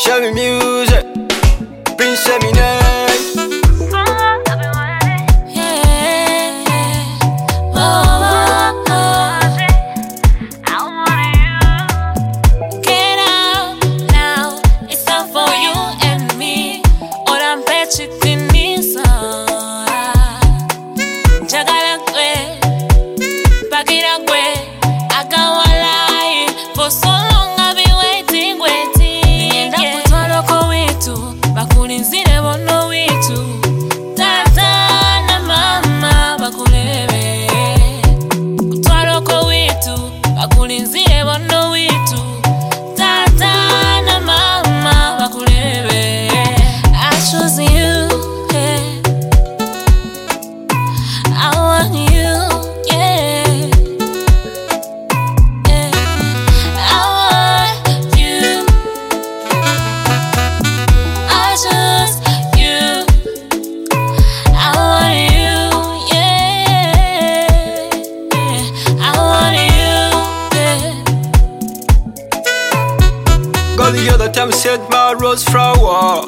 Show me music, Prince Eminem. The other time said my rose flower.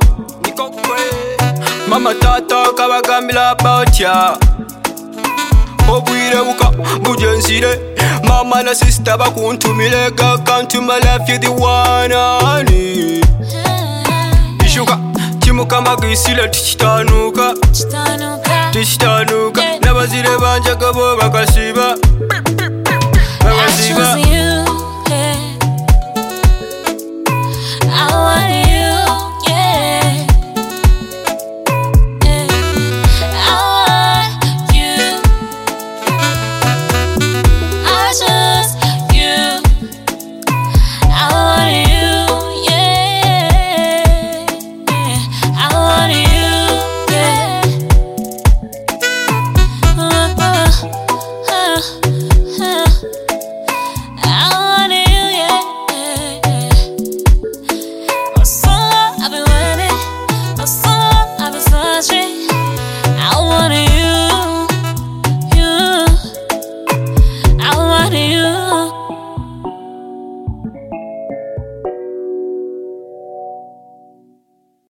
Mama tata kabagambira about ya. Obwire buka bujensire. Mama na sister bakuntumire. God come to my life, you the one I need. Ishuka chimuka magisile tichitanuka. Tichitanuka nabazire banje gabo bakasiba.